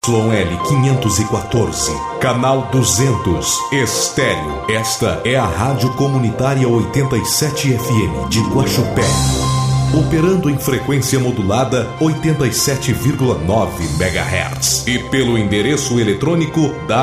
YL514, canal 200, estéreo. Esta é a Rádio Comunitária 87 FM de Guaxupé. Operando em frequência modulada 87,9 MHz e pelo endereço eletrônico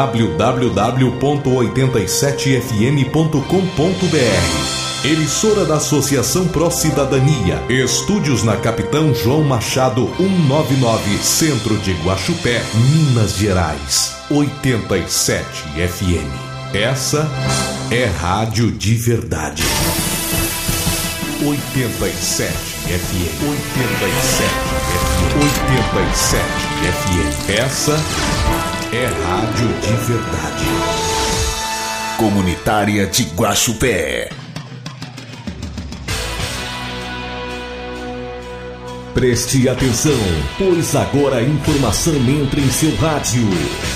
www.87fm.com.br. Emissora da Associação Pró Cidadania. Estúdios na Capitão João Machado 199, Centro de Guaxupé, Minas Gerais. 87 FM. Essa é rádio de verdade. 87 FM. 87 FM. Essa é rádio de verdade. Comunitária de Guaxupé. Preste atenção, pois agora a informação entra em seu rádio.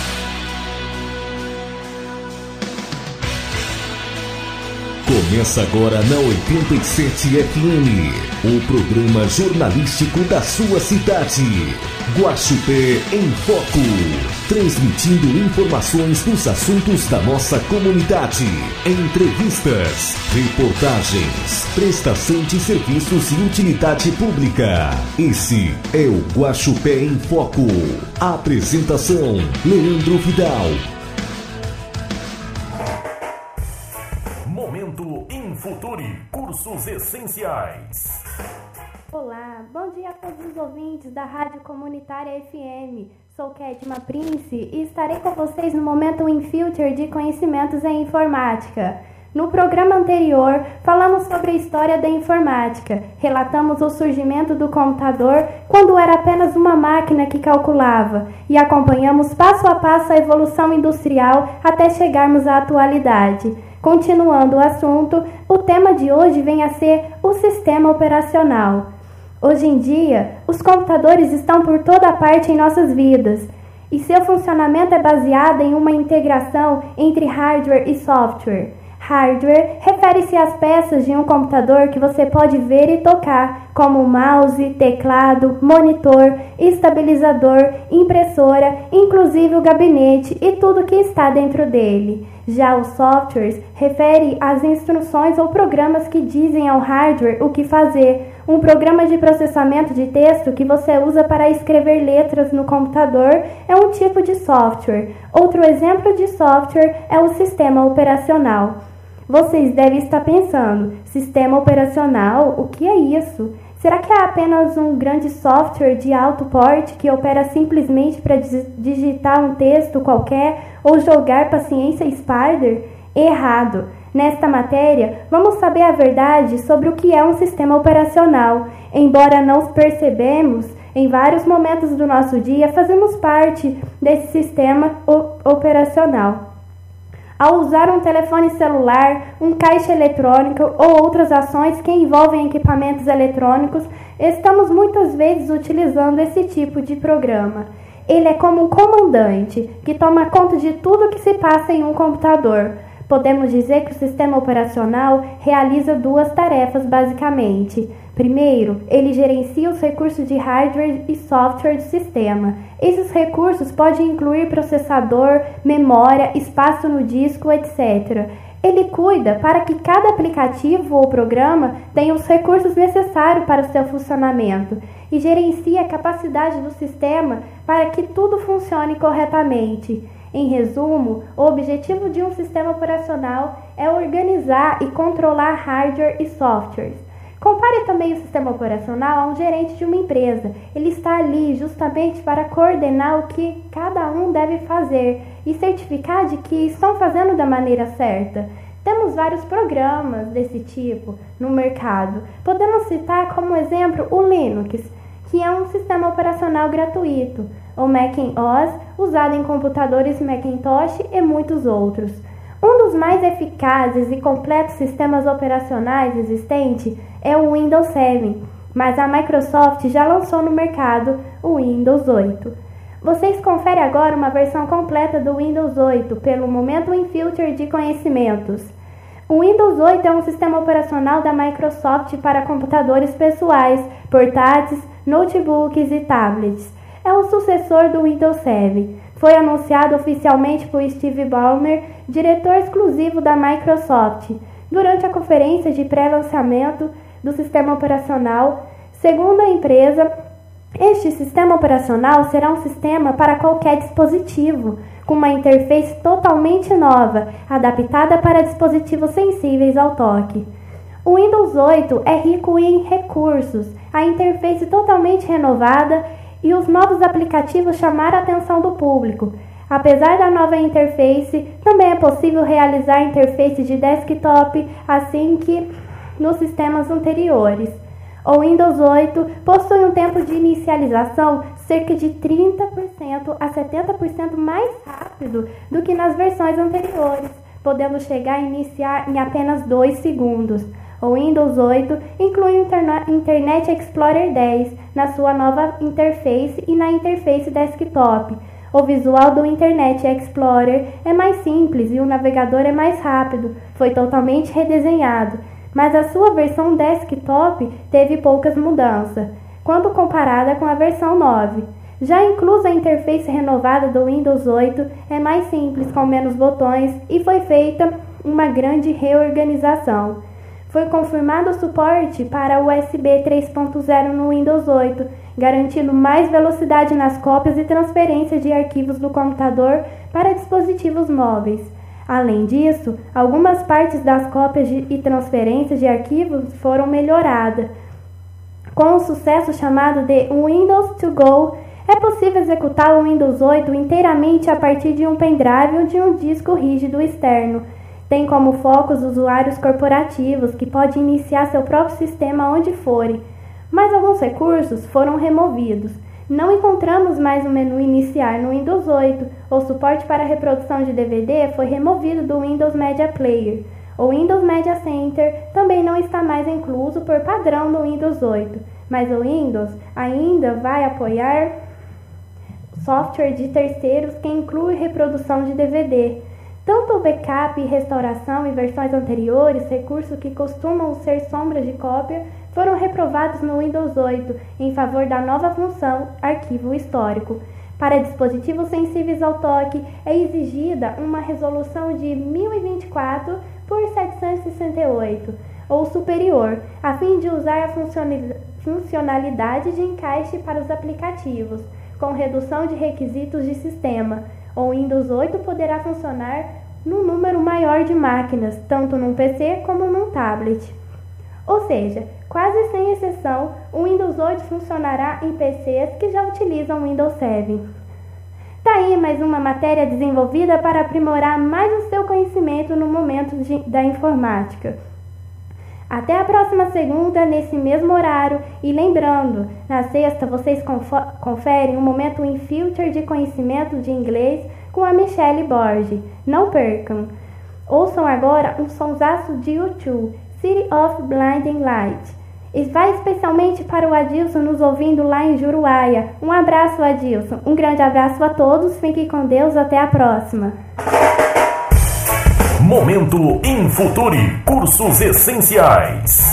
Começa agora na 87 FM, o programa jornalístico da sua cidade. Guaxupé em Foco, transmitindo informações dos assuntos da nossa comunidade, entrevistas, reportagens, prestação de serviços e utilidade pública. Esse é o Guaxupé em Foco. Apresentação: Leandro Vidal. Momento Infuturi, cursos essenciais. Olá, bom dia a todos os ouvintes da Rádio Comunitária FM. Sou Kedma Prince e estarei com vocês no Momento InFuture de Conhecimentos em Informática. No programa anterior, falamos sobre a história da informática. Relatamos o surgimento do computador quando era apenas uma máquina que calculava e acompanhamos passo a passo a evolução industrial até chegarmos à atualidade. Continuando o assunto, o tema de hoje vem a ser o sistema operacional. Hoje em dia, os computadores estão por toda parte em nossas vidas e seu funcionamento é baseado em uma integração entre hardware e software. Hardware refere-se às peças de um computador que você pode ver e tocar, como mouse, teclado, monitor, estabilizador, impressora, inclusive o gabinete e tudo que está dentro dele. Já os softwares refere às instruções ou programas que dizem ao hardware o que fazer. Um programa de processamento de texto que você usa para escrever letras no computador é um tipo de software. Outro exemplo de software é o sistema operacional. Vocês devem estar pensando, sistema operacional, o que é isso? Será que é apenas um grande software de alto porte que opera simplesmente para digitar um texto qualquer ou jogar paciência Spider? Errado! Nesta matéria, vamos saber a verdade sobre o que é um sistema operacional. Embora não percebemos, em vários momentos do nosso dia fazemos parte desse sistema operacional. Ao usar um telefone celular, um caixa eletrônico ou outras ações que envolvem equipamentos eletrônicos, estamos muitas vezes utilizando esse tipo de programa. Ele é como um comandante que toma conta de tudo que se passa em um computador. Podemos dizer que o sistema operacional realiza duas tarefas basicamente. Primeiro, ele gerencia os recursos de hardware e software do sistema. Esses recursos podem incluir processador, memória, espaço no disco, etc. Ele cuida para que cada aplicativo ou programa tenha os recursos necessários para o seu funcionamento e gerencia a capacidade do sistema para que tudo funcione corretamente. Em resumo, o objetivo de um sistema operacional é organizar e controlar hardware e softwares. Compare também o sistema operacional a um gerente de uma empresa. Ele está ali justamente para coordenar o que cada um deve fazer e certificar de que estão fazendo da maneira certa. Temos vários programas desse tipo no mercado. Podemos citar como exemplo o Linux, que é um sistema operacional gratuito, o Mac-OS, usado em computadores Macintosh e muitos outros. Um dos mais eficazes e completos sistemas operacionais existentes é o Windows 7, mas a Microsoft já lançou no mercado o Windows 8. Vocês conferem agora uma versão completa do Windows 8 pelo Momento InFuture de Conhecimentos. O Windows 8 é um sistema operacional da Microsoft para computadores pessoais, portáteis, notebooks e tablets. é o sucessor do Windows 7. Foi anunciado oficialmente por Steve Ballmer, diretor exclusivo da Microsoft, durante a conferência de pré-lançamento do sistema operacional. Segundo a empresa, este sistema operacional será um sistema para qualquer dispositivo, com uma interface totalmente nova, adaptada para dispositivos sensíveis ao toque. O Windows 8 é rico em recursos, a interface totalmente renovada e os novos aplicativos chamaram a atenção do público. Apesar da nova interface, também é possível realizar interface de desktop, assim que nos sistemas anteriores. O Windows 8 possui um tempo de inicialização cerca de 30% a 70% mais rápido do que nas versões anteriores, podendo chegar a iniciar em apenas 2 segundos. O Windows 8 inclui o Internet Explorer 10 na sua nova interface e na interface desktop. O visual do Internet Explorer é mais simples e o navegador é mais rápido, foi totalmente redesenhado, mas a sua versão desktop teve poucas mudanças, quando comparada com a versão 9. Já inclusa a interface renovada do Windows 8, é mais simples, com menos botões, e foi feita uma grande reorganização. Foi confirmado o suporte para USB 3.0 no Windows 8, garantindo mais velocidade nas cópias e transferência de arquivos do computador para dispositivos móveis. Além disso, algumas partes das cópias e transferências de arquivos foram melhoradas. Com o sucesso chamado de Windows to Go, é possível executar o Windows 8 inteiramente a partir de um pendrive ou de um disco rígido externo. Tem como foco os usuários corporativos, que podem iniciar seu próprio sistema onde forem, mas alguns recursos foram removidos. Não encontramos mais o menu iniciar no Windows 8. O suporte para reprodução de DVD foi removido do Windows Media Player. O Windows Media Center também não está mais incluso por padrão no Windows 8, mas o Windows ainda vai apoiar software de terceiros que inclui reprodução de DVD. Tanto o backup e restauração em versões anteriores, recursos que costumam ser sombras de cópia, foram reprovados no Windows 8 em favor da nova função Arquivo Histórico. Para dispositivos sensíveis ao toque, é exigida uma resolução de 1024 por 768 ou superior, a fim de usar a funcionalidade de encaixe para os aplicativos, com redução de requisitos de sistema. O Windows 8 poderá funcionar num número maior de máquinas, tanto num PC como num tablet. Ou seja, quase sem exceção, o Windows 8 funcionará em PCs que já utilizam o Windows 7. Tá aí mais uma matéria desenvolvida para aprimorar mais o seu conhecimento no momento da informática. Até a próxima segunda, nesse mesmo horário. E lembrando, na sexta vocês conferem um momento em Future de conhecimento de inglês com a Michelle Borges. Não percam! Ouçam agora um sonsaço de U2, City of Blinding Light. E vai especialmente para o Adilson nos ouvindo lá em Juruáia. Um abraço, Adilson. Um grande abraço a todos. Fiquem com Deus. Até a próxima. Momento Infuturi, cursos essenciais.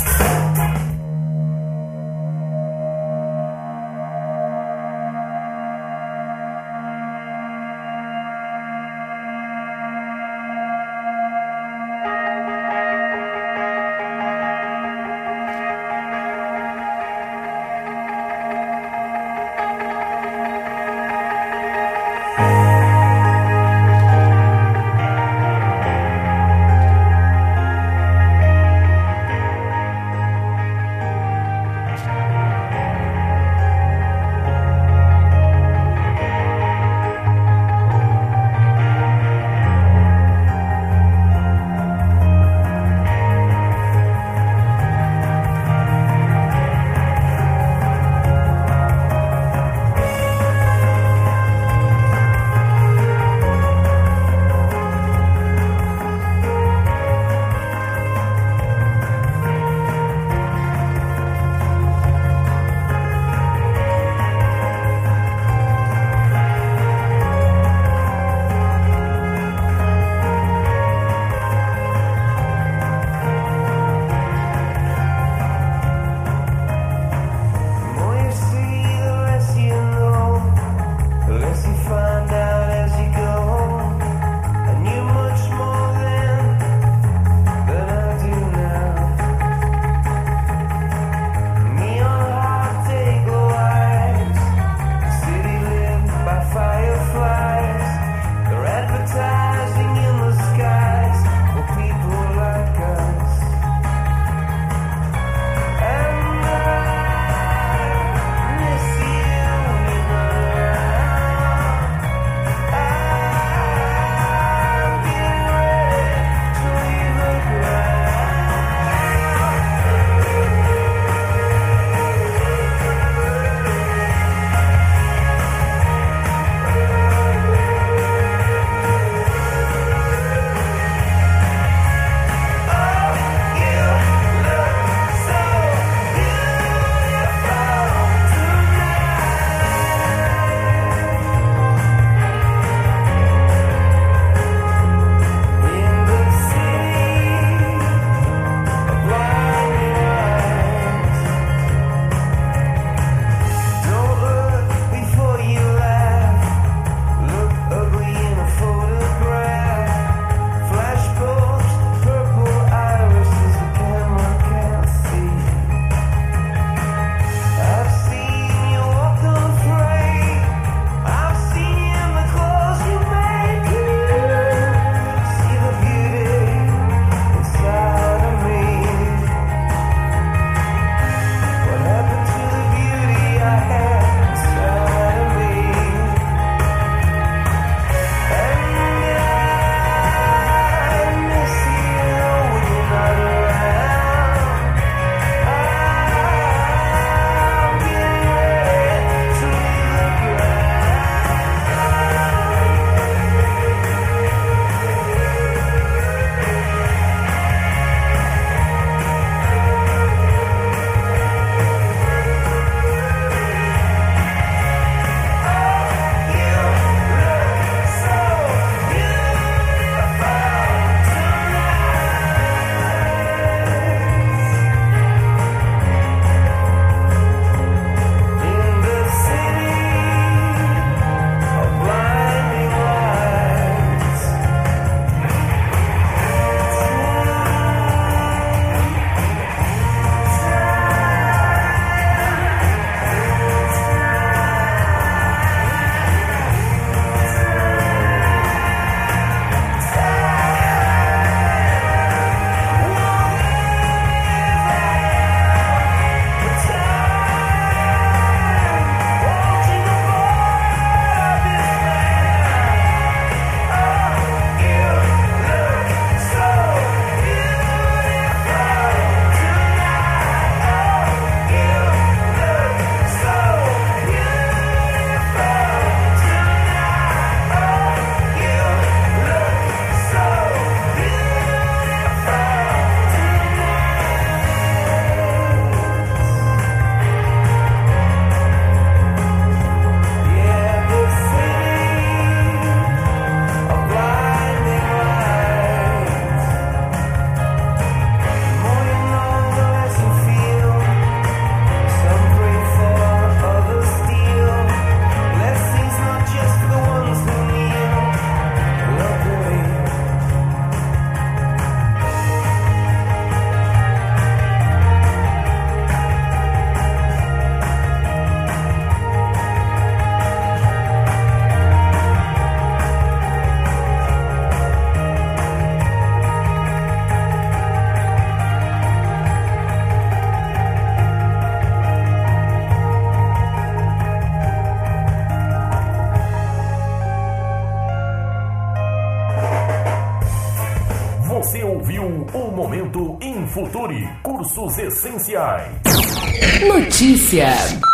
Você ouviu o Momento Infuturi, cursos essenciais. Notícia.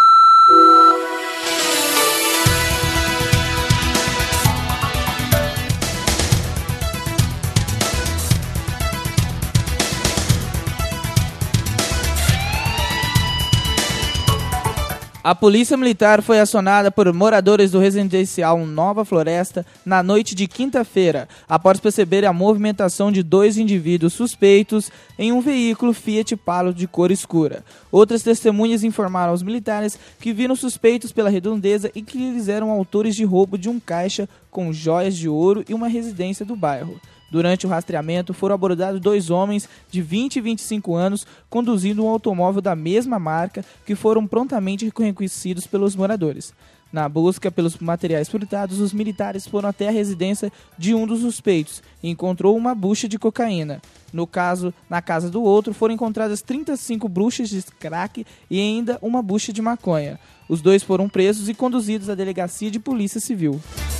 A Polícia Militar foi acionada por moradores do residencial Nova Floresta na noite de quinta-feira, após perceber a movimentação de 2 indivíduos suspeitos em um veículo Fiat Palio de cor escura. Outras testemunhas informaram aos militares que viram suspeitos pela redondeza e que eles eram autores de roubo de um caixa com joias de ouro e uma residência do bairro. Durante o rastreamento, foram abordados 2 homens de 20 e 25 anos conduzindo um automóvel da mesma marca que foram prontamente reconhecidos pelos moradores. Na busca pelos materiais furtados, os militares foram até a residência de um dos suspeitos e encontrou uma bucha de cocaína. Na casa do outro, foram encontradas 35 buchas de crack e ainda uma bucha de maconha. Os 2 foram presos e conduzidos à delegacia de polícia civil.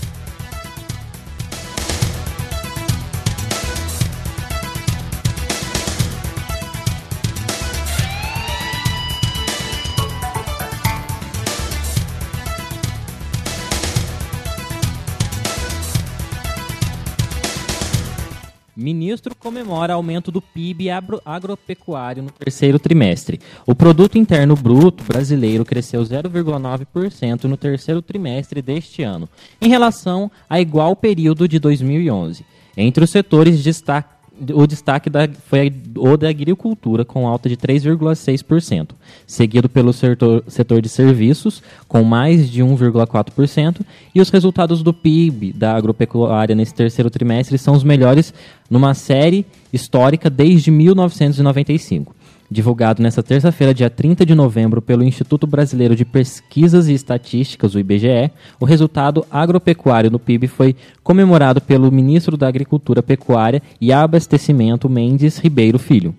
Ministro comemora aumento do PIB agropecuário no terceiro trimestre. O Produto Interno Bruto brasileiro cresceu 0,9% no terceiro trimestre deste ano, em relação a igual período de 2011. Entre os setores, o destaque foi o da agricultura, com alta de 3,6%, seguido pelo setor de serviços, com mais de 1,4%, e os resultados do PIB da agropecuária nesse terceiro trimestre são os melhores numa série histórica desde 1995. Divulgado nesta terça-feira, dia 30 de novembro, pelo Instituto Brasileiro de Pesquisas e Estatísticas, o IBGE, o resultado agropecuário no PIB foi comemorado pelo ministro da Agricultura, Pecuária e Abastecimento, Mendes Ribeiro Filho.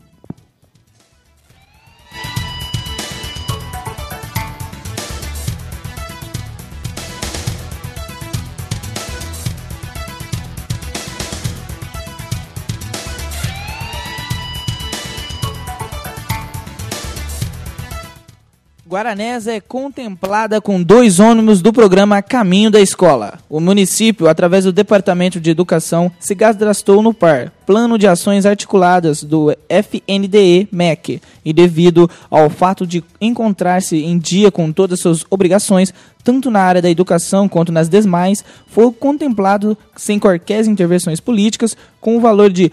Guaranésia é contemplada com 2 ônibus do programa Caminho da Escola. O município, através do Departamento de Educação, se cadastrou no PAR, Plano de Ações Articuladas do FNDE-MEC, e devido ao fato de encontrar-se em dia com todas as suas obrigações, tanto na área da educação quanto nas demais, foi contemplado sem quaisquer intervenções políticas, com o valor de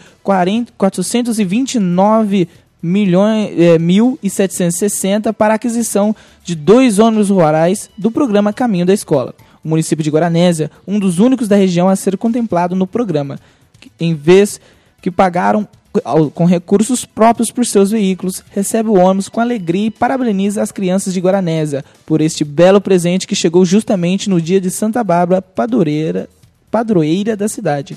429.1.760 para a aquisição de 2 ônibus rurais do programa Caminho da Escola. O município de Guaranésia, um dos únicos da região a ser contemplado no programa, em vez que pagaram com recursos próprios por seus veículos, recebe o ônibus com alegria e parabeniza as crianças de Guaranésia por este belo presente que chegou justamente no dia de Santa Bárbara, padroeira da cidade.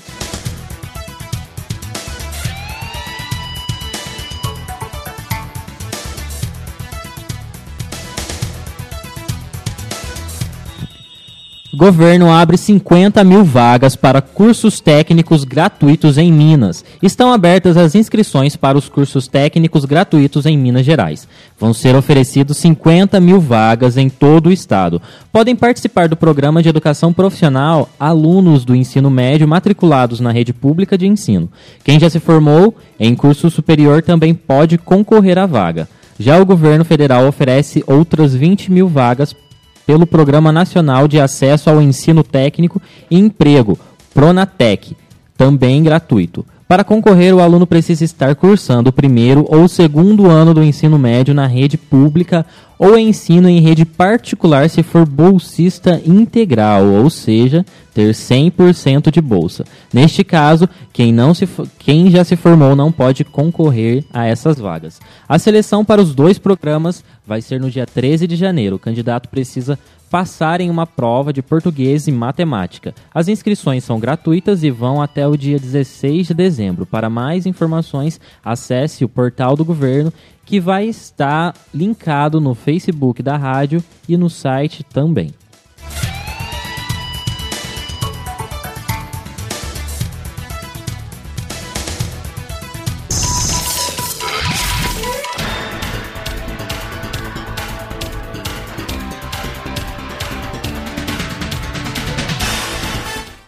Governo abre 50 mil vagas para cursos técnicos gratuitos em Minas. Estão abertas as inscrições para os cursos técnicos gratuitos em Minas Gerais. Vão ser oferecidos 50 mil vagas em todo o estado. Podem participar do programa de educação profissional alunos do ensino médio matriculados na rede pública de ensino. Quem já se formou em curso superior também pode concorrer à vaga. Já o governo federal oferece outras 20 mil vagas pelo Programa Nacional de Acesso ao Ensino Técnico e Emprego, Pronatec, também gratuito. Para concorrer, o aluno precisa estar cursando o 1º ou 2º ano do ensino médio na rede pública ou ensino em rede particular se for bolsista integral, ou seja, ter 100% de bolsa. Neste caso, quem já se formou não pode concorrer a essas vagas. A seleção para os 2 programas vai ser no dia 13 de janeiro. O candidato precisa passar em uma prova de português e matemática. As inscrições são gratuitas e vão até o dia 16 de dezembro. Para mais informações, acesse o portal do governo, que vai estar linkado no Facebook da rádio e no site também.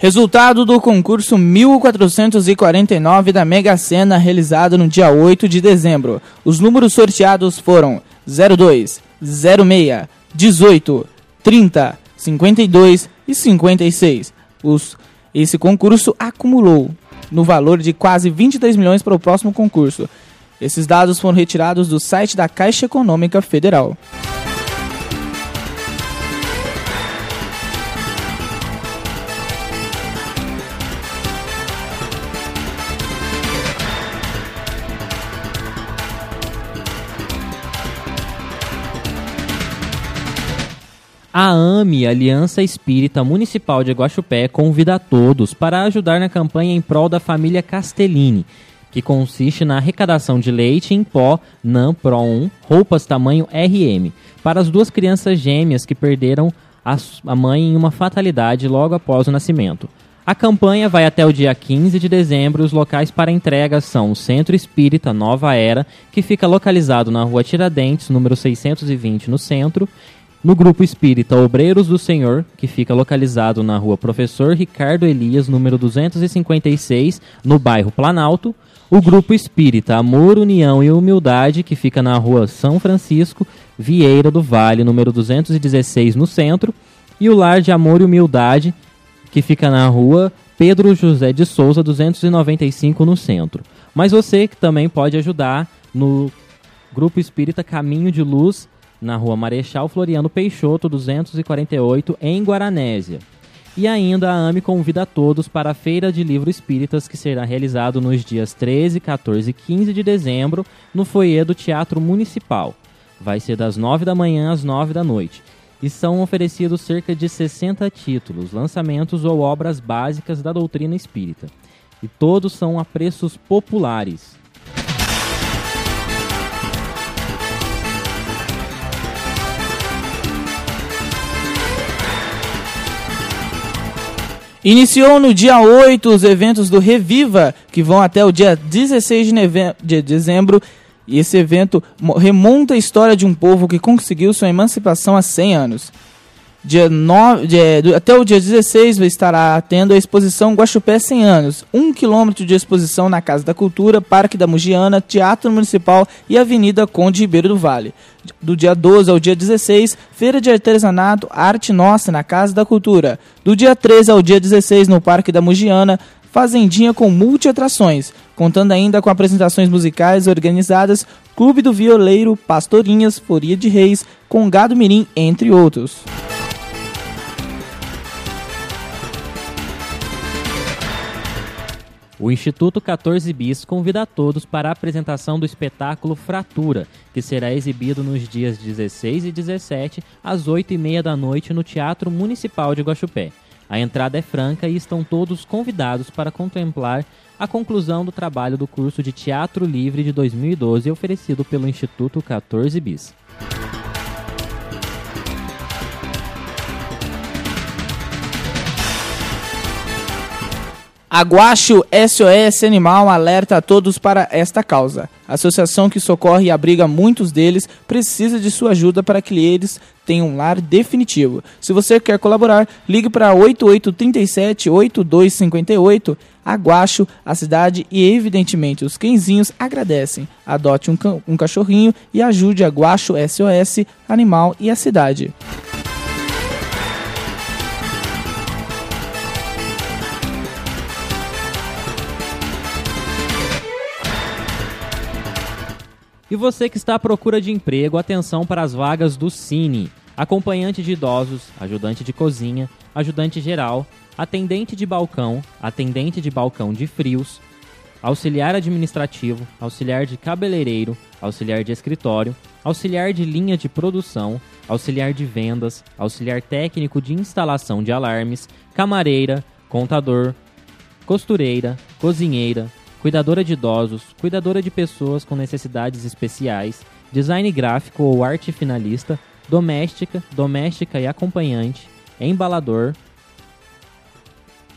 Resultado do concurso 1449 da Mega Sena, realizado no dia 8 de dezembro. Os números sorteados foram 02, 06, 18, 30, 52 e 56. Esse concurso acumulou no valor de quase 23 milhões para o próximo concurso. Esses dados foram retirados do site da Caixa Econômica Federal. A AME, Aliança Espírita Municipal de Guaxupé, convida a todos para ajudar na campanha em prol da família Castellini, que consiste na arrecadação de leite em pó NAN Pro 1, roupas tamanho RM, para as 2 crianças gêmeas que perderam a mãe em uma fatalidade logo após o nascimento. A campanha vai até o dia 15 de dezembro e os locais para entrega são o Centro Espírita Nova Era, que fica localizado na Rua Tiradentes, número 620, no centro, no Grupo Espírita Obreiros do Senhor, que fica localizado na Rua Professor Ricardo Elias, número 256, no bairro Planalto, o Grupo Espírita Amor, União e Humildade, que fica na Rua São Francisco, Vieira do Vale, número 216, no centro, e o Lar de Amor e Humildade, que fica na Rua Pedro José de Souza, 295, no centro. Mas você que também pode ajudar no Grupo Espírita Caminho de Luz, na Rua Marechal Floriano Peixoto, 248, em Guaranésia. E ainda a AME convida a todos para a Feira de Livro Espíritas, que será realizado nos dias 13, 14 e 15 de dezembro, no foyer do Teatro Municipal. Vai ser das 9 da manhã às 9 da noite. E são oferecidos cerca de 60 títulos, lançamentos ou obras básicas da doutrina espírita. E todos são a preços populares. Iniciou no dia 8 os eventos do Reviva, que vão até o dia 16 de dezembro. E esse evento remonta a história de um povo que conseguiu sua emancipação há 100 anos. Até o dia 16 estará tendo a exposição Guaxupé 100 anos. 1 quilômetro de exposição na Casa da Cultura, Parque da Mugiana, Teatro Municipal e Avenida Conde Ribeiro do Vale. Do dia 12 ao dia 16, Feira de Artesanato Arte Nossa na Casa da Cultura. Do dia 13 ao dia 16, no Parque da Mugiana, Fazendinha com multi-atrações, contando ainda com apresentações musicais organizadas, Clube do Violeiro, Pastorinhas, Folia de Reis, Congado Mirim, entre outros. O Instituto 14 Bis convida a todos para a apresentação do espetáculo Fratura, que será exibido nos dias 16 e 17, às 8h30 da noite, no Teatro Municipal de Guaxupé. A entrada é franca e estão todos convidados para contemplar a conclusão do trabalho do curso de Teatro Livre de 2012, oferecido pelo Instituto 14 Bis. A Guaxo SOS Animal alerta a todos para esta causa. A associação que socorre e abriga muitos deles precisa de sua ajuda para que eles tenham um lar definitivo. Se você quer colaborar, ligue para 8837-8258. A Guaxo, a cidade e, evidentemente, os cãezinhos agradecem. Adote um cachorrinho e ajude a Guaxo SOS Animal e a cidade. E você que está à procura de emprego, atenção para as vagas do Cine. Acompanhante de idosos, ajudante de cozinha, ajudante geral, atendente de balcão de frios, auxiliar administrativo, auxiliar de cabeleireiro, auxiliar de escritório, auxiliar de linha de produção, auxiliar de vendas, auxiliar técnico de instalação de alarmes, camareira, contador, costureira, cozinheira, cuidadora de idosos, cuidadora de pessoas com necessidades especiais, design gráfico ou arte finalista, doméstica e acompanhante, embalador,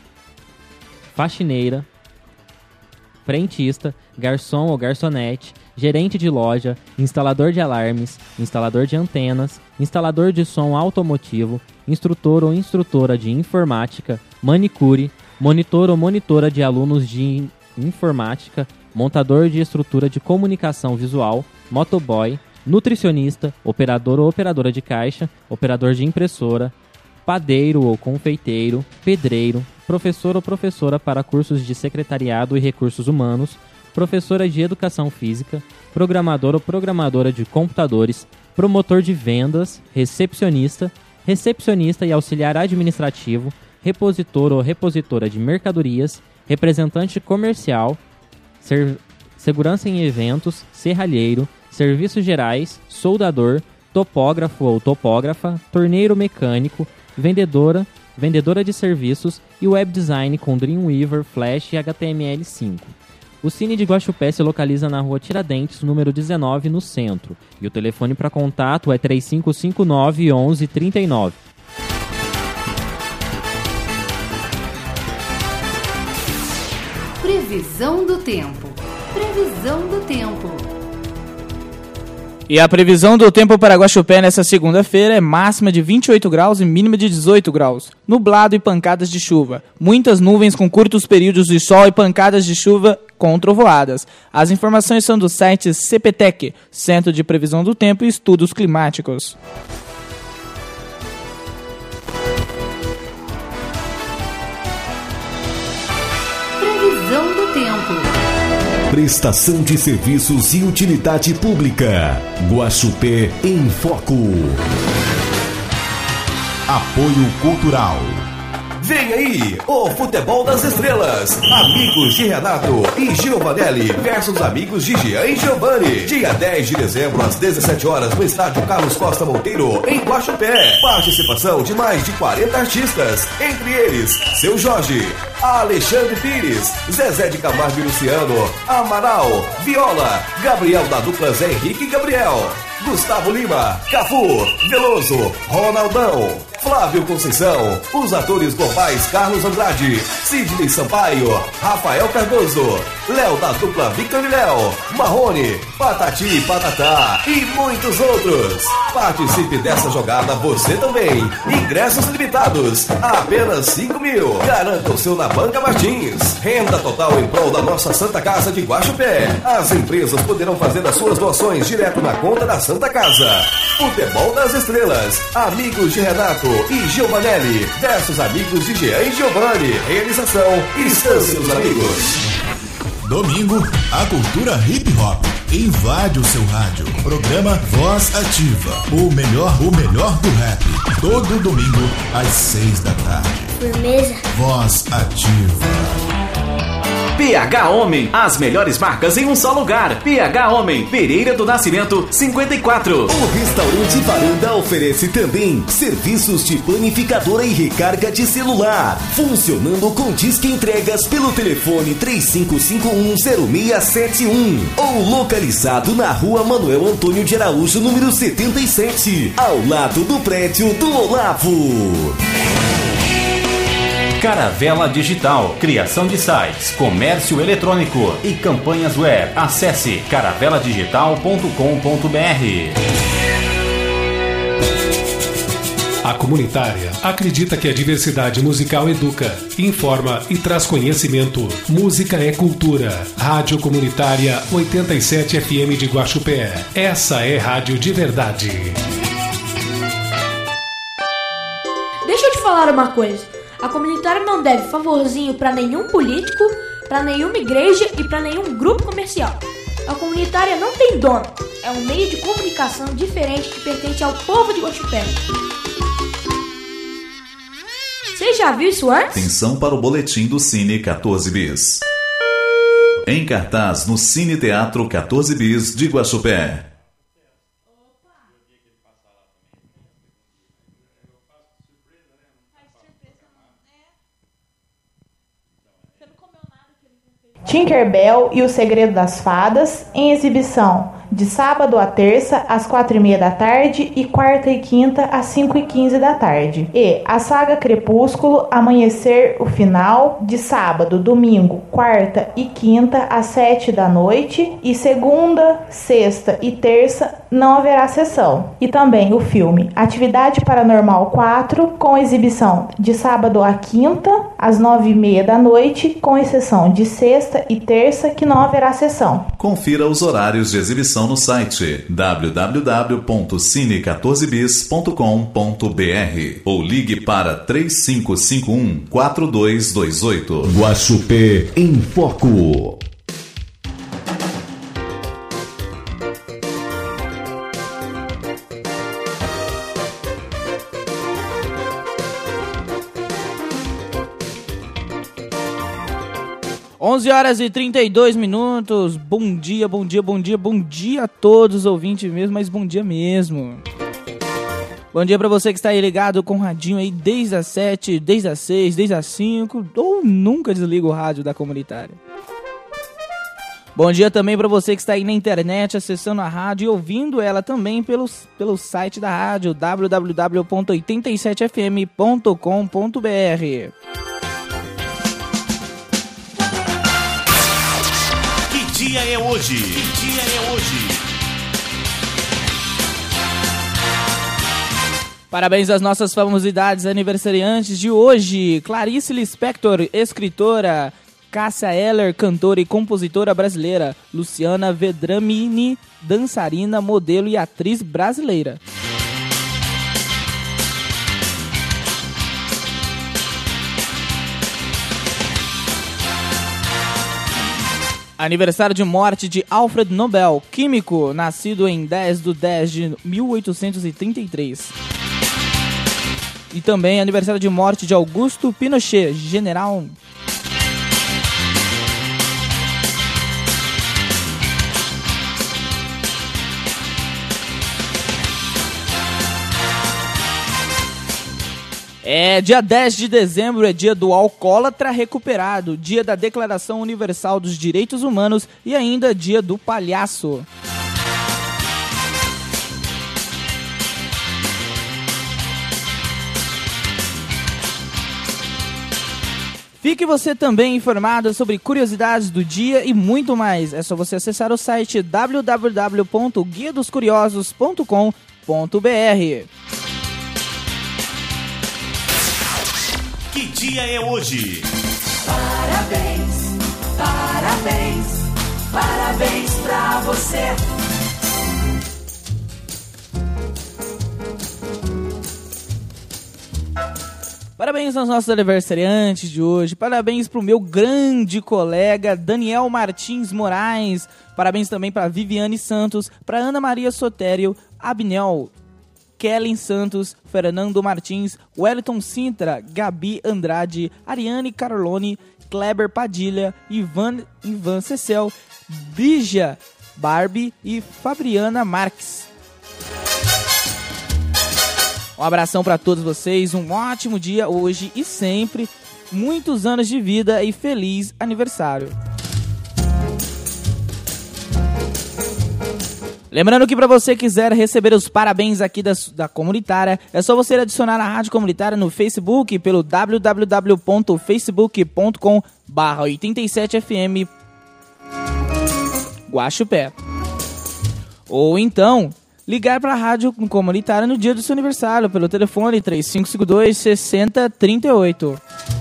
faxineira, frentista, garçom ou garçonete, gerente de loja, instalador de alarmes, instalador de antenas, instalador de som automotivo, instrutor ou instrutora de informática, manicure, monitor ou monitora de alunos de informática, montador de estrutura de comunicação visual, motoboy, nutricionista, operador ou operadora de caixa, operador de impressora, padeiro ou confeiteiro, pedreiro, professor ou professora para cursos de secretariado e recursos humanos, professora de educação física, programador ou programadora de computadores, promotor de vendas, recepcionista e auxiliar administrativo, repositor ou repositora de mercadorias, representante comercial, segurança em eventos, serralheiro, serviços gerais, soldador, topógrafo ou topógrafa, torneiro mecânico, vendedora de serviços e web design com Dreamweaver, Flash e HTML5. O Cine de Guaxupé se localiza na rua Tiradentes, número 19, no centro. E o telefone para contato é 3559-1139. Previsão do tempo. Previsão do tempo. E a previsão do tempo para Guaxupé nessa segunda-feira é máxima de 28 graus e mínima de 18 graus. Nublado e pancadas de chuva. Muitas nuvens com curtos períodos de sol e pancadas de chuva com trovoadas. As informações são do site CPTEC, Centro de Previsão do Tempo e Estudos Climáticos. Previsão do tempo. Prestação de serviços e utilidade pública. Guaxupé em Foco. Apoio Cultural. Vem aí, o Futebol das Estrelas. Amigos de Renato e Giovanelli versus amigos de Jean e Giovanni. Dia 10 de dezembro, às 17 horas, no estádio Carlos Costa Monteiro, em Guaxupé. Participação de mais de 40 artistas, entre eles, Seu Jorge, Alexandre Pires, Zezé de Camargo e Luciano, Amaral, Viola, Gabriel da dupla Zé Henrique e Gabriel, Gustavo Lima, Cafu, Veloso, Ronaldão, Flávio Conceição, os atores globais Carlos Andrade, Sidney Sampaio, Rafael Cardoso, Léo da dupla Victor e Léo, Marrone, Patati e Patatá e muitos outros. Participe dessa jogada você também. Ingressos limitados, apenas 5 mil. Garanta o seu na Banca Martins. Renda total em prol da nossa Santa Casa de Guaxupé. As empresas poderão fazer as suas doações direto na conta da Santa Casa. Futebol das Estrelas, amigos de Renato e Giovanelli versus amigos de Jean e Giovanni. Realização Estância dos Amigos. Domingo, a cultura hip hop invade o seu rádio. Programa Voz Ativa, o melhor do rap. Todo domingo às 6 da tarde. Firmeza. Voz Ativa. PH Homem, as melhores marcas em um só lugar. PH Homem, Pereira do Nascimento, 54. O restaurante Varanda oferece também serviços de panificadora e recarga de celular, funcionando com disque entregas pelo telefone 35510671 ou localizado na rua Manuel Antônio de Araújo, número 77, ao lado do prédio do Olavo. Caravela Digital, criação de sites, comércio eletrônico e campanhas web. Acesse caraveladigital.com.br. A Comunitária acredita que a diversidade musical educa, informa e traz conhecimento. Música é cultura. Rádio Comunitária 87 FM de Guaxupé. Essa é rádio de verdade. Deixa eu te falar uma coisa. A Comunitária não deve favorzinho para nenhum político, para nenhuma igreja e para nenhum grupo comercial. A Comunitária não tem dono. É um meio de comunicação diferente que pertence ao povo de Guaxupé. Você já viu isso antes? Atenção para o boletim do Cine 14 Bis. Em cartaz no Cine Teatro 14 Bis de Guaxupé. Tinkerbell e o Segredo das Fadas, em exibição de sábado a terça às 4h30 da tarde e quarta e quinta às 5h15 da tarde. E a saga Crepúsculo, Amanhecer o Final, de sábado, domingo, quarta e quinta às 7 da noite e segunda, sexta e terça não haverá sessão. E também o filme Atividade Paranormal 4, com exibição de sábado a quinta às 9h30 da noite, com exceção de sexta e terça que não haverá sessão. Confira os horários de exibição no site www.cine14bis.com.br ou ligue para 3551-4228. Guaxupé em Foco. Onze horas e 32 minutos. Bom dia, bom dia, bom dia, bom dia a todos os ouvintes mesmo, mas bom dia mesmo. Bom dia pra você que está aí ligado com o radinho aí desde as 7, desde as 6, desde as 5, ou nunca desliga o rádio da comunitária. Bom dia também pra você que está aí na internet acessando a rádio e ouvindo ela também pelo site da rádio www.87fm.com.br. Que dia é hoje? Que dia é hoje? Parabéns às nossas famosidades aniversariantes de hoje. Clarice Lispector, escritora. Cássia Eller, cantora e compositora brasileira. Luciana Vedramini, dançarina, modelo e atriz brasileira. Aniversário de morte de Alfred Nobel, químico, nascido em 10/10 de 1833. E também aniversário de morte de Augusto Pinochet, general. Dia 10 de dezembro é dia do alcoólatra recuperado, dia da Declaração Universal dos Direitos Humanos e ainda dia do palhaço. Fique você também informado sobre curiosidades do dia e muito mais. É só você acessar o site www.guiadoscuriosos.com.br. Que dia é hoje? Parabéns, parabéns, parabéns pra você. Parabéns aos nossos aniversariantes de hoje. Parabéns pro meu grande colega Daniel Martins Moraes. Parabéns também pra Viviane Santos, pra Ana Maria Sotério, Abnel, Kellen Santos, Fernando Martins, Wellington Sintra, Gabi Andrade, Ariane Carolone, Kleber Padilha, Ivan Cecel, Bija Barbie e Fabriana Marques. Um abração para todos vocês, um ótimo dia hoje e sempre, muitos anos de vida e feliz aniversário. Lembrando que para você quiser receber os parabéns aqui da comunitária, é só você adicionar a Rádio Comunitária no Facebook pelo www.facebook.com/87fm Guaxupé. Ou então, ligar para a Rádio Comunitária no dia do seu aniversário pelo telefone 3552-6038.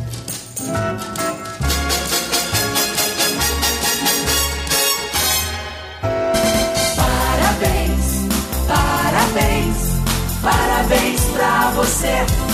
Parabéns pra você.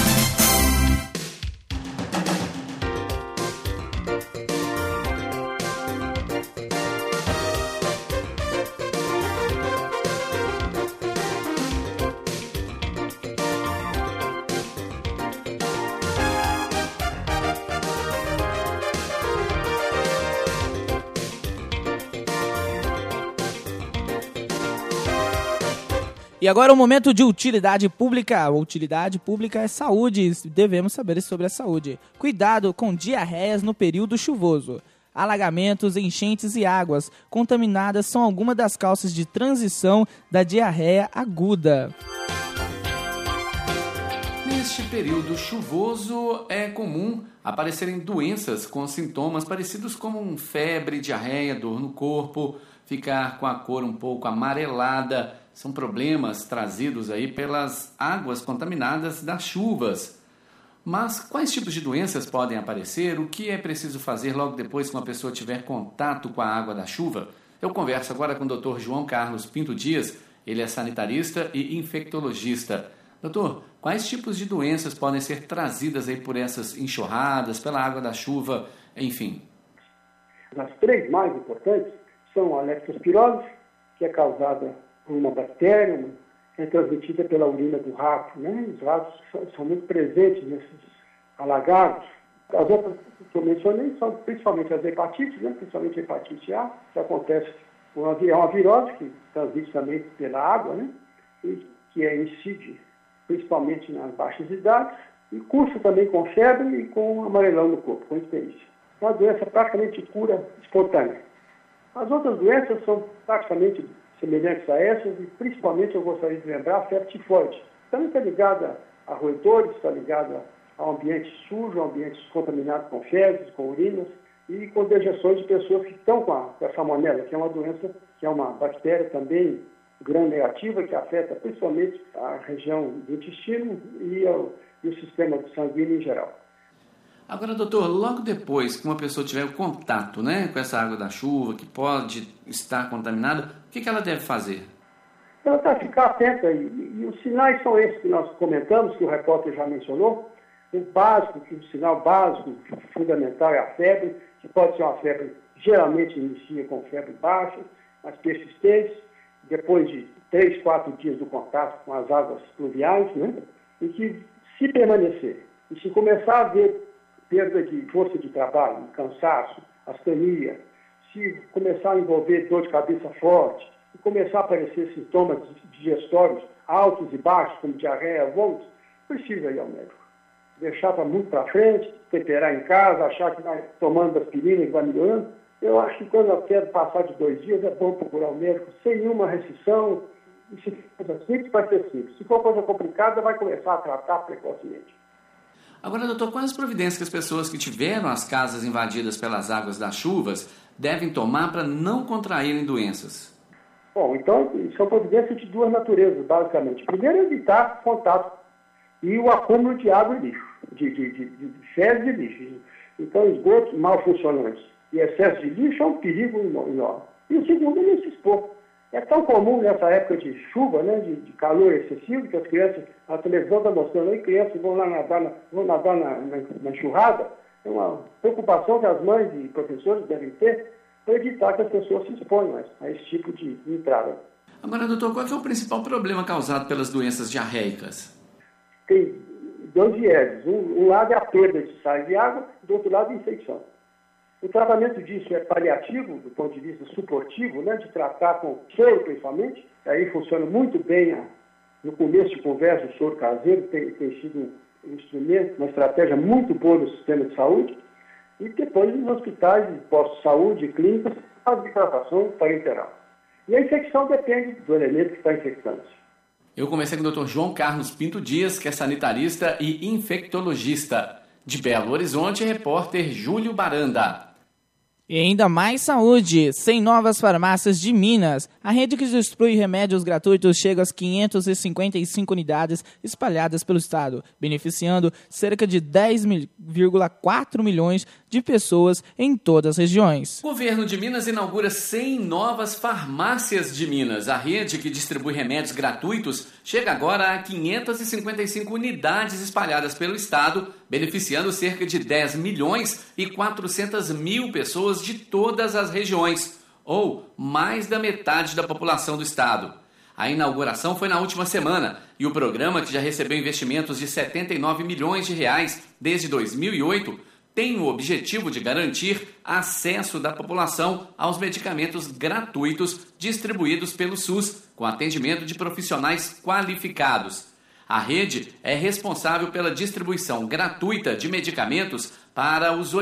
E agora o momento de utilidade pública. A utilidade pública é saúde. Devemos saber sobre a saúde. Cuidado com diarreias no período chuvoso. Alagamentos, enchentes e águas contaminadas são algumas das causas de transição da diarreia aguda. Neste período chuvoso, é comum aparecerem doenças com sintomas parecidos com febre, diarreia, dor no corpo, ficar com a cor um pouco amarelada. São problemas trazidos aí pelas águas contaminadas das chuvas. Mas quais tipos de doenças podem aparecer? O que é preciso fazer logo depois que uma pessoa tiver contato com a água da chuva? Eu converso agora com o Dr. João Carlos Pinto Dias. Ele é sanitarista e infectologista. Doutor, quais tipos de doenças podem ser trazidas aí por essas enxurradas, pela água da chuva, enfim? As três mais importantes são a leptospirose, que é causada por uma bactéria, é transmitida pela urina do rato, né? Os ratos são muito presentes nesses alagados. As outras que eu mencionei são principalmente as hepatites, né? Principalmente a hepatite A, que acontece é uma virose que transmite também pela água, né? E que incide principalmente nas baixas idades, e cursa também com febre e com amarelão no corpo, com experiência. É uma doença praticamente de cura espontânea. As outras doenças são praticamente semelhantes a essas, e principalmente eu gostaria de lembrar a febre tifoide. Também está ligada a roedores, está ligada ao ambiente sujo, ao ambiente contaminado com fezes, com urinas, e com dejeções de pessoas que estão com a salmonela, que é uma doença, que é uma bactéria também gram-negativa, que afeta principalmente a região do intestino e o sistema sanguíneo em geral. Agora, doutor, logo depois que uma pessoa tiver o contato, né, com essa água da chuva, que pode estar contaminada, o que ela deve fazer? Ela está a ficar atenta, e os sinais são esses que nós comentamos, que o repórter já mencionou. O sinal básico, fundamental é a febre, que pode ser uma febre, geralmente inicia com febre baixa, mas persistente, depois de 3, 4 dias do contato com as águas pluviais, né? E que, se permanecer, e se começar a haver perda de força de trabalho, cansaço, astenia, se começar a envolver dor de cabeça forte, se começar a aparecer sintomas digestórios altos e baixos, como diarreia, vômitos, precisa ir ao médico. Deixar muito para frente, temperar em casa, achar que vai tomando aspirina e vai melhorando. Eu acho que quando eu quero passar de 2 dias, é bom procurar o médico sem nenhuma restrição. E se for coisa simples, vai ser simples. Se for coisa complicada, vai começar a tratar precocemente. Agora, doutor, quais as providências que as pessoas que tiveram as casas invadidas pelas águas das chuvas devem tomar para não contraírem doenças? Bom, então, são providências de duas naturezas, basicamente. Primeiro, evitar contato e o acúmulo de água e lixo, de fezes e lixo. Então, esgotos mal funcionantes e excesso de lixo é um perigo enorme. E o segundo é não se expor. É tão comum nessa época de chuva, né, de calor excessivo, que as crianças, a televisão está mostrando aí, crianças vão lá nadar na enxurrada. É uma preocupação que as mães e professores devem ter para evitar que as pessoas se exponham a esse tipo de entrada. Agora, doutor, qual é o principal problema causado pelas doenças diarreicas? Tem 2 vieses. Um lado é a perda de sais de água, do outro lado é a infecção. O tratamento disso é paliativo, do ponto de vista suportivo, né, de tratar com soro, principalmente. Aí funciona muito bem, no começo de conversa, o soro caseiro tem sido um instrumento, uma estratégia muito boa no sistema de saúde. E depois nos hospitais, postos de saúde, clínicas, a hidratação parenteral. E a infecção depende do elemento que está infectando. Eu comecei com o Dr. João Carlos Pinto Dias, que é sanitarista e infectologista. De Belo Horizonte, repórter Júlio Baranda. E ainda mais saúde, 100 novas farmácias de Minas. A rede que distribui remédios gratuitos chega às 555 unidades espalhadas pelo estado, beneficiando cerca de 10,4 milhões de pessoas em todas as regiões. O governo de Minas inaugura 100 novas farmácias de Minas. A rede que distribui remédios gratuitos chega agora a 555 unidades espalhadas pelo estado, beneficiando cerca de 10 milhões e 400 mil pessoas de todas as regiões, ou mais da metade da população do estado. A inauguração foi na última semana e o programa, que já recebeu investimentos de 79 milhões de reais desde 2008, tem o objetivo de garantir acesso da população aos medicamentos gratuitos distribuídos pelo SUS, com atendimento de profissionais qualificados. A rede é responsável pela distribuição gratuita de medicamentos para os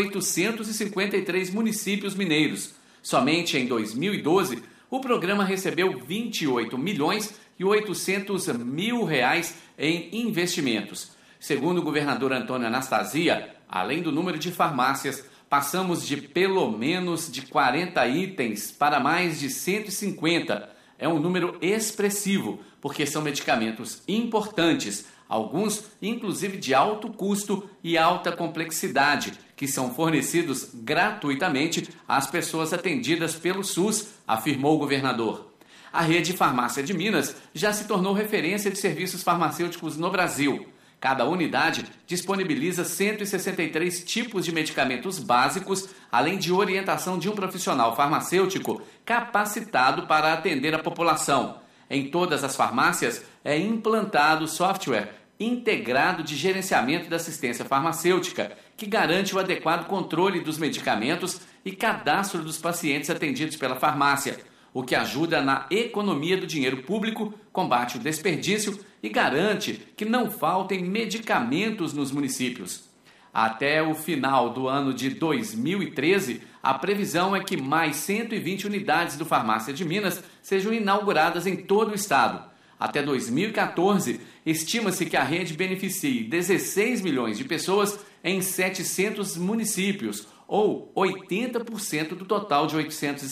853 municípios mineiros. Somente em 2012, o programa recebeu 28 milhões e 800 mil reais em investimentos. Segundo o governador Antônio Anastasia, além do número de farmácias, passamos de pelo menos de 40 itens para mais de 150. É um número expressivo, porque são medicamentos importantes, alguns inclusive de alto custo e alta complexidade, que são fornecidos gratuitamente às pessoas atendidas pelo SUS, afirmou o governador. A rede Farmácia de Minas já se tornou referência de serviços farmacêuticos no Brasil. Cada unidade disponibiliza 163 tipos de medicamentos básicos, além de orientação de um profissional farmacêutico capacitado para atender a população. Em todas as farmácias é implantado software integrado de gerenciamento da assistência farmacêutica, que garante o adequado controle dos medicamentos e cadastro dos pacientes atendidos pela farmácia, o que ajuda na economia do dinheiro público, combate o desperdício e garante que não faltem medicamentos nos municípios. Até o final do ano de 2013, a previsão é que mais 120 unidades do Farmácia de Minas sejam inauguradas em todo o estado. Até 2014, estima-se que a rede beneficie 16 milhões de pessoas em 700 municípios, ou 80% do total de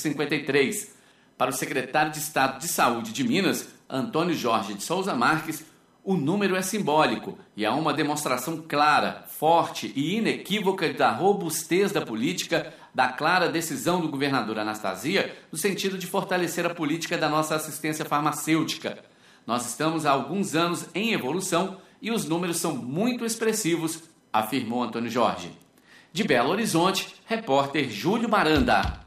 853. Para o secretário de Estado de Saúde de Minas, Antônio Jorge de Souza Marques, o número é simbólico e há uma demonstração clara, forte e inequívoca da robustez da política, da clara decisão do governador Anastasia, no sentido de fortalecer a política da nossa assistência farmacêutica. Nós estamos há alguns anos em evolução e os números são muito expressivos, afirmou Antônio Jorge. De Belo Horizonte, repórter Júlio Maranda.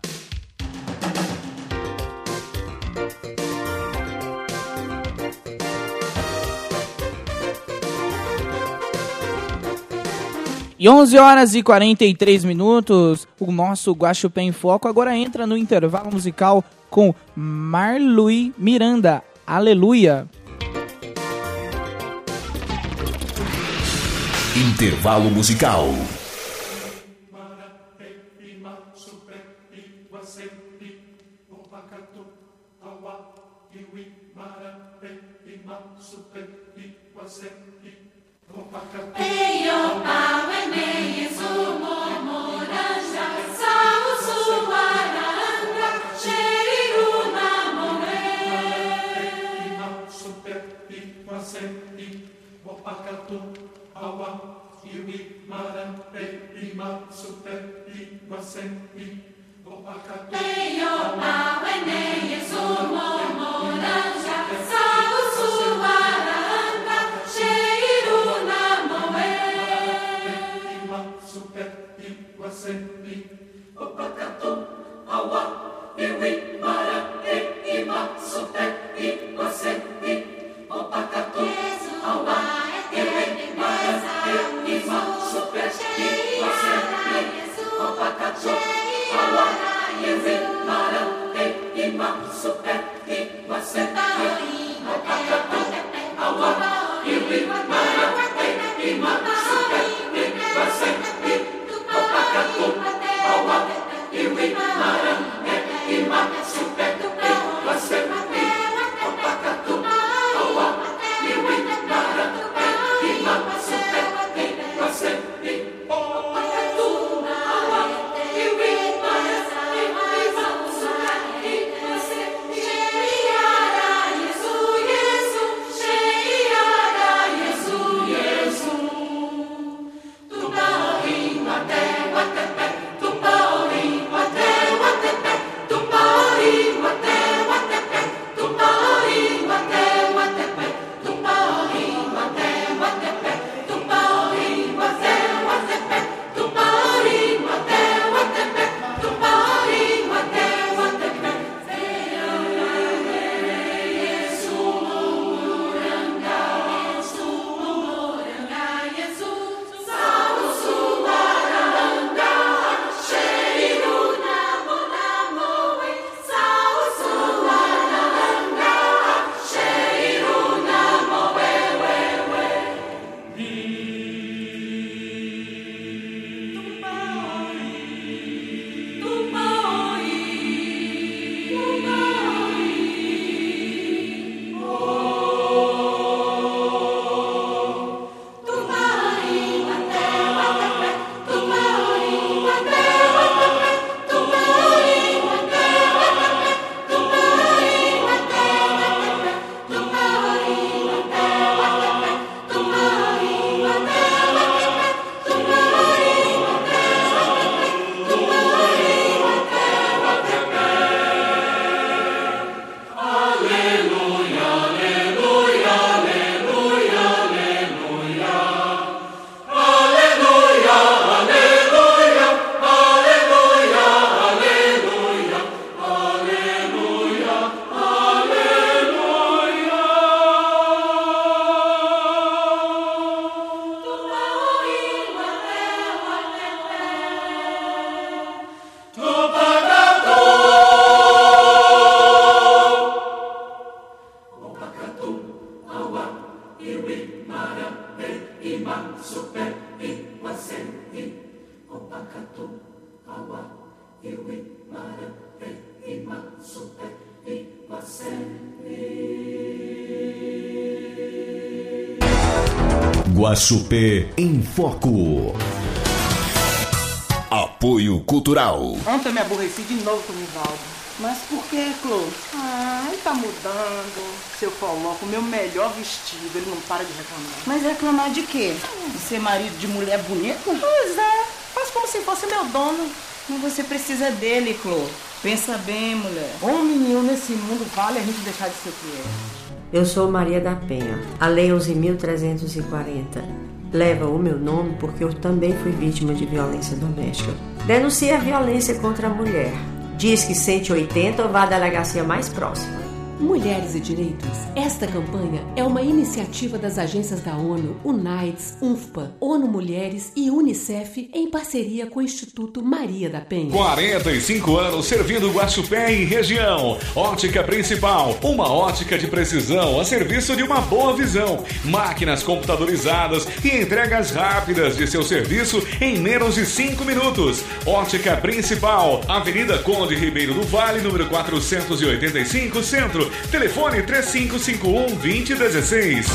E 11 horas e 43 minutos, o nosso Guaxupé em Foco agora entra no intervalo musical com Marluí Miranda, Aleluia. Intervalo musical. Guaxupé em Foco. Apoio Cultural. Ontem eu me aborreci de novo com o Nivaldo. Mas por que, Clô? Ele tá mudando. Se eu coloco o meu melhor vestido, ele não para de reclamar. Mas reclamar de quê? De ser marido de mulher bonita? Pois é, faz como se fosse meu dono. Mas você precisa dele, Clô. Pensa bem, mulher. Um menino nesse mundo vale a gente deixar de ser o que é. Eu sou Maria da Penha. A Lei 11.340 leva o meu nome porque eu também fui vítima de violência doméstica. Denuncie a violência contra a mulher. Diz que 180 ou vá à delegacia mais próxima. Mulheres e Direitos. Esta campanha é uma iniciativa das agências da ONU, UNAIDS, UNFPA, ONU Mulheres e UNICEF em parceria com o Instituto Maria da Penha. 45 anos servindo Guaxupé e região. Ótica Principal, uma ótica de precisão a serviço de uma boa visão. Máquinas computadorizadas e entregas rápidas de seu serviço em menos de 5 minutos. Ótica Principal, Avenida Conde Ribeiro do Vale, número 485, Centro. Telefone 3551-2016.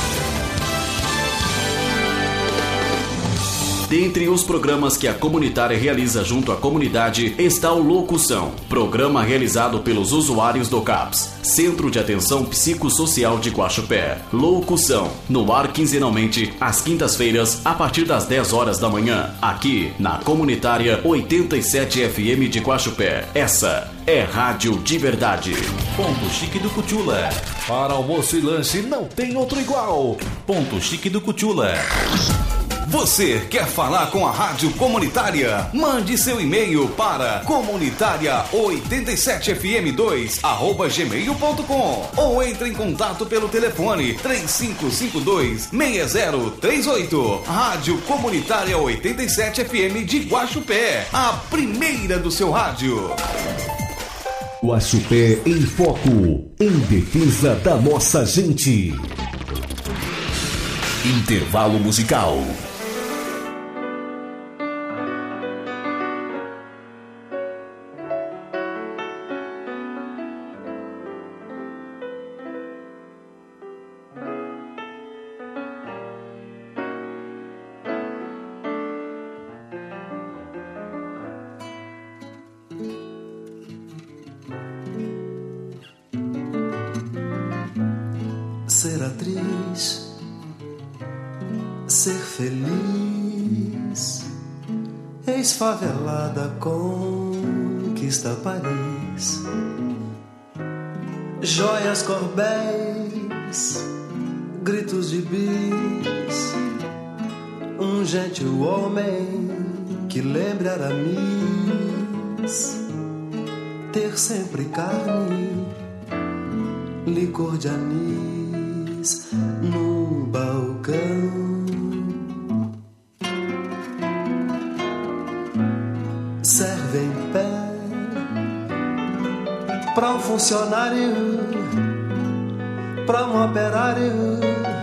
Dentre os programas que a comunitária realiza junto à comunidade está o Locução, programa realizado pelos usuários do CAPS, Centro de Atenção Psicossocial de Guaxupé. Locução, no ar quinzenalmente, às quintas-feiras, a partir das 10 horas da manhã, aqui na comunitária 87 FM de Guaxupé. Essa é Rádio de Verdade. Ponto Chique do Cutula. Para almoço e lanche não tem outro igual. Ponto Chique do Cutula. Você quer falar com a Rádio Comunitária? Mande seu e-mail para comunitaria87fm2@gmail.com ou entre em contato pelo telefone 3552-6038. Rádio Comunitária 87 FM de Guaxupé, a primeira do seu rádio. Guaxupé em Foco, em defesa da nossa gente. Intervalo musical. Ser atriz, ser feliz, ex-favelada conquista Paris, joias corbéis, gritos de bis, um gentil homem que lembra Aramis, ter sempre carne, licor de anis no balcão. Serve em pé pra um funcionário, pra um operário,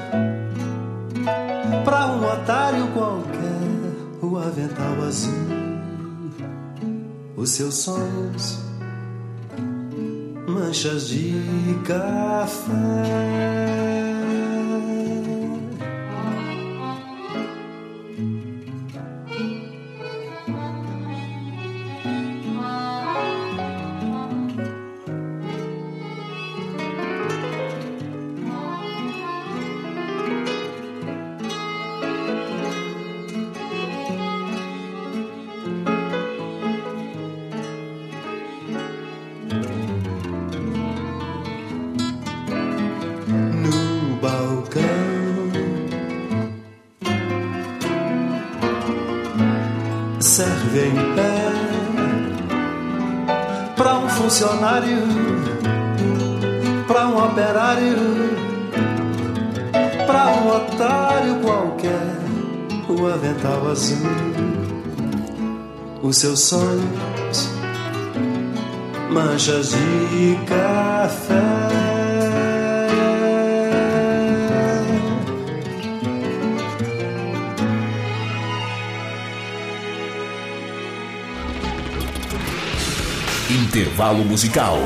pra um otário qualquer, o avental azul, os seus sonhos, manchas de café. Serve em pé pra um funcionário, pra um operário, pra um otário qualquer, o avental azul, os seus sonhos, manchas de café. Intervalo musical.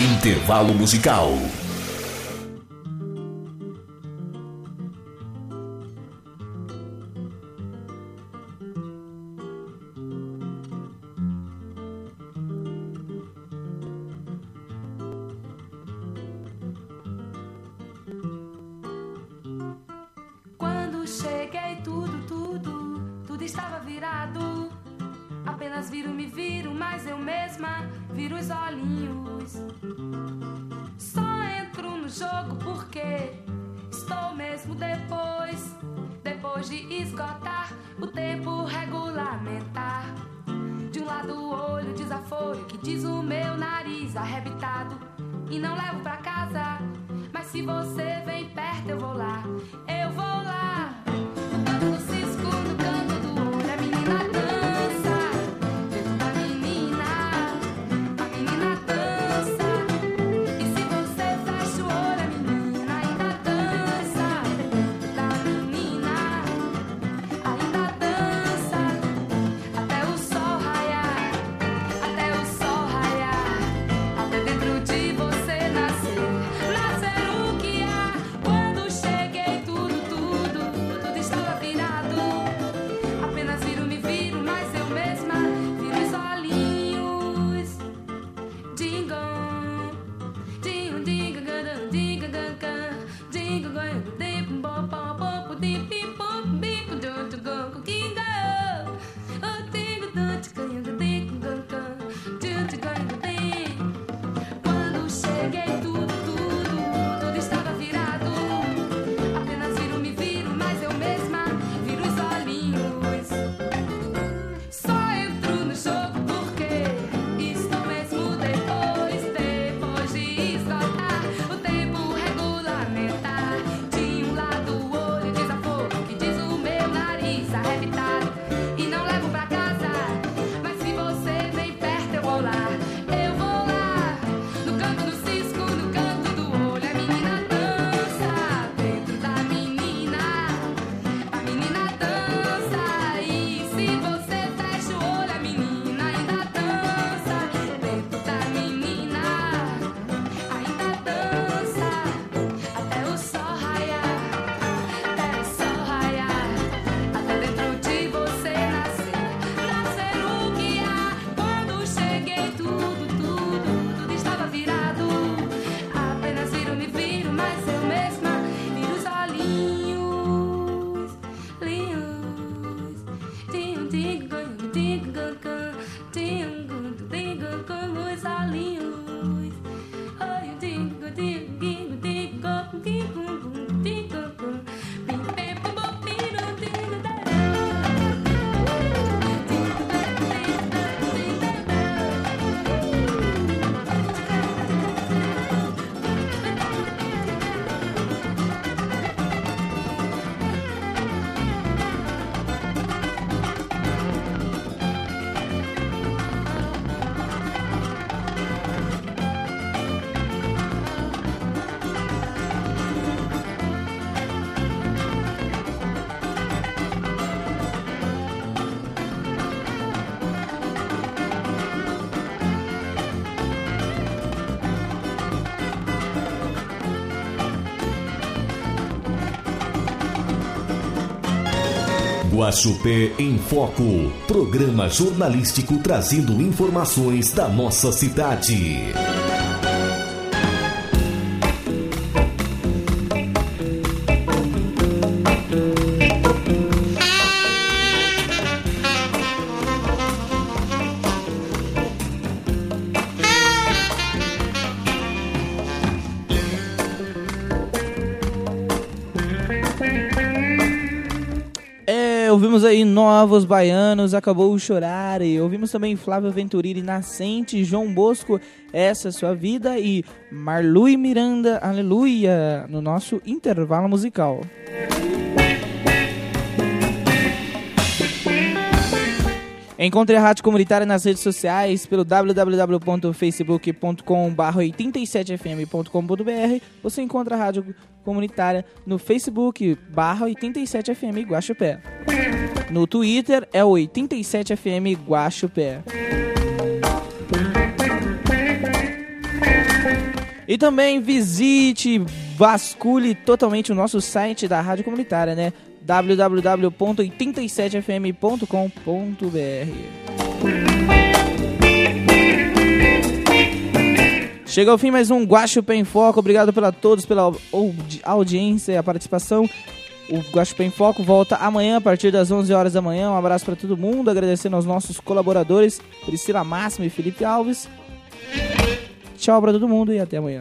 Intervalo musical. Quando cheguei, tudo estava virado. Apenas me viro, mas eu mesma viro os olhinhos. Só entro no jogo porque estou mesmo depois de esgotar o tempo regulamentar. De um lado o olho desaforo que diz o meu nariz arrebitado e não levo pra casa. Mas se você vem perto eu vou lá. No canto do cisco, no canto do olho, a menina dança. Dentro da menina, a menina dança. E se você fecha o olho, a menina ainda dança. Dentro da menina, ainda dança. Até o sol raiar, até o sol raiar. Até dentro de você nascer o que há. Quando cheguei, tudo estava virado. Apenas me viro, mas eu mesma viro os olhinhos. Dingam, dingam, dingam, dingam, dingam, dingam, bom, bom, bom, dim, pim, pom, bico, dum, dum, dum, dingam, oh, dingam, dum, dingam, dum, dum, dum. Quando cheguei, tudo estava virado. Apenas me viro, mas eu mesma viro os olhinhos. Só entro no jogo porque estou mesmo depois de esgotar o tempo regulamentar. De um lado o olho desaforo que diz o meu nariz arrebitado e não levo pra casa. Mas se você vem perto eu vou lá. No canto do cisco, no canto do olho, a menina dança. Dentro da menina, a menina dança. E se você fecha o olho, a menina ainda dança. Dentro da menina, ainda dança. Até o sol raiar, até o sol raiar. Até dentro de você nascer o que há. Quando cheguei, tudo estava virado. Apenas me viro, mas eu mesma viro os olhinhos. Linhos, tinho, tinho, tinho, tinho, tinho, como os olhinhos. Oi, tinho, tinho, tinho, tinho, tinho, tinho, pim, pim, pum, pum, pino, tinho, Guaxupé em Foco, programa jornalístico trazendo informações da nossa cidade. Ouvimos aí Novos Baianos, Acabou Chorar, e ouvimos também Flávio Venturini, Nascente, João Bosco, Essa é Sua Vida, e Marlui Miranda, Aleluia, no nosso intervalo musical. Encontre a Rádio Comunitária nas redes sociais pelo www.facebook.com/87fm.com.br. Você encontra a Rádio Comunitária no Facebook /87fm Guaxupé. No Twitter é o 87fm Guaxupé. E também visite, vasculhe totalmente o nosso site da Rádio Comunitária, né? www.87fm.com.br. Chega ao fim mais um Guaxupé em Foco. Obrigado a todos pela audiência e a participação. O Guaxupé em Foco volta amanhã a partir das 11 horas da manhã. Um abraço para todo mundo, agradecendo aos nossos colaboradores Priscila Máximo e Felipe Alves. Tchau para todo mundo e até amanhã.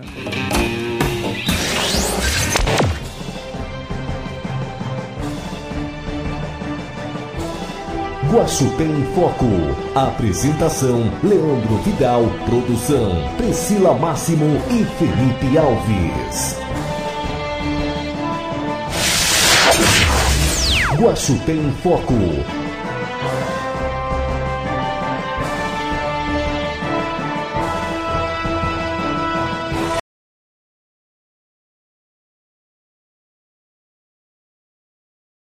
Guaxupé em Foco. Apresentação: Leandro Vidal. Produção: Priscila Máximo e Felipe Alves. Guaxupé em Foco.